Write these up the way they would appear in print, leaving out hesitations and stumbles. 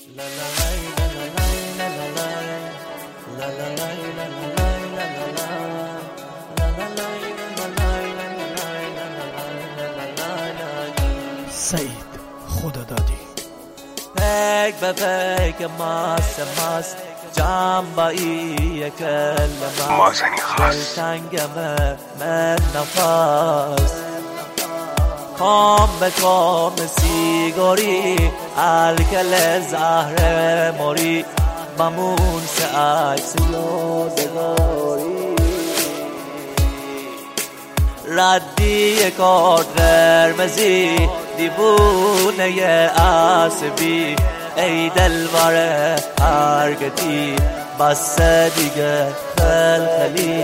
سعید خدادادی پیک به پیک مست جنبایی کلمه مازنی خاص دلتنگمه من نفس کام به کام سیگاری الکل زهر ماری بمون سه عکس یادگاری ردی کارت قرمزی دیوونه عصبی ای دلبر هرگدی بس دیگه خلخلی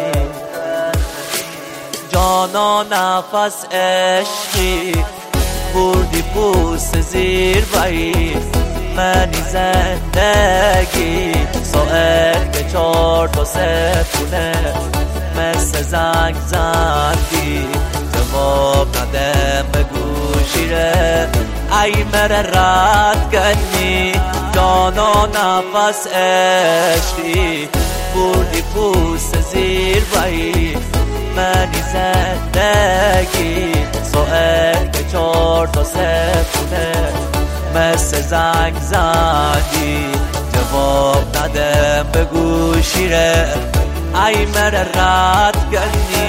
جانا نفس عشقی بردی پوست زیر بایی منی زندگی ساعت که 4 تا سفونه مثل زنگ زندی جواب ندم به گوشیره ای مره رد کنی جانا نفس عشقی بردی پوست زیر بایی منی زندگی ساعت که 4 تا سفونه مثل زنگ زندی جواب ندم به گوشیره ای مره رد کنی